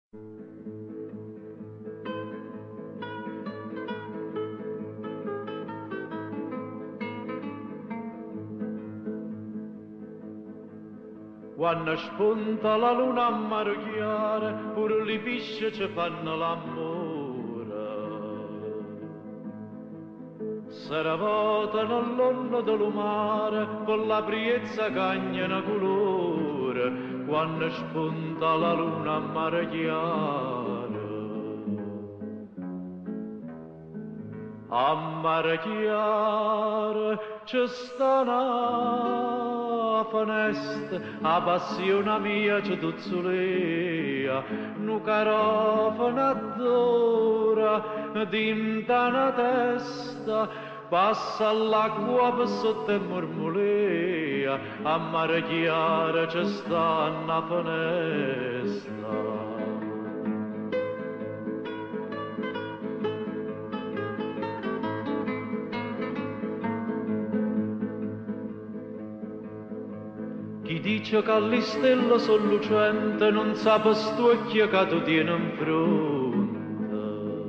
Quando spunta la luna a mare chiara, pure le pesci ci fanno l'amore. Se ravotano all'onda del mare, con la priezza cagnano colore, quando spunta la luna a mare chiara. A mare chiara c'è sta una finestra, a passione mia c'è tuzzolea, nu carofano adora, dinta una testa, passa l'acqua per sotto e mormolea, a mare chiara c'è sta una finestra. Chi dice che le stelle sono lucente non sa per stuocchio che tu tieni in fronte.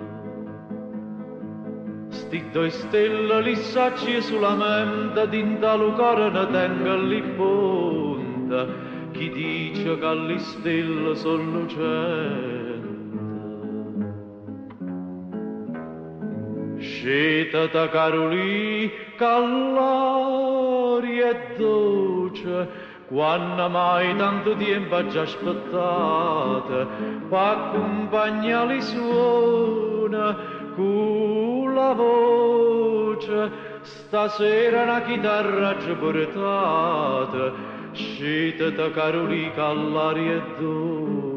Sti due stelle li sacci sulla mente, dinta lo cuore ne tenga lì ponte. Chi dice che le stelle sono lucente. Scetata Carolì, che l'aria è dolce, quando mai tanto tempo ha già aspettato, pa' accompagnare i suoni con la voce, stasera una chitarra già portata, scetata Carolì, che l'aria è dolce.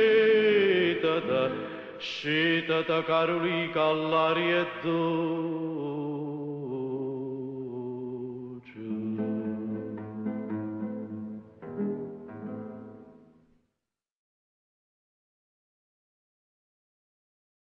Scetata, Carolì, che l'aria è dolce.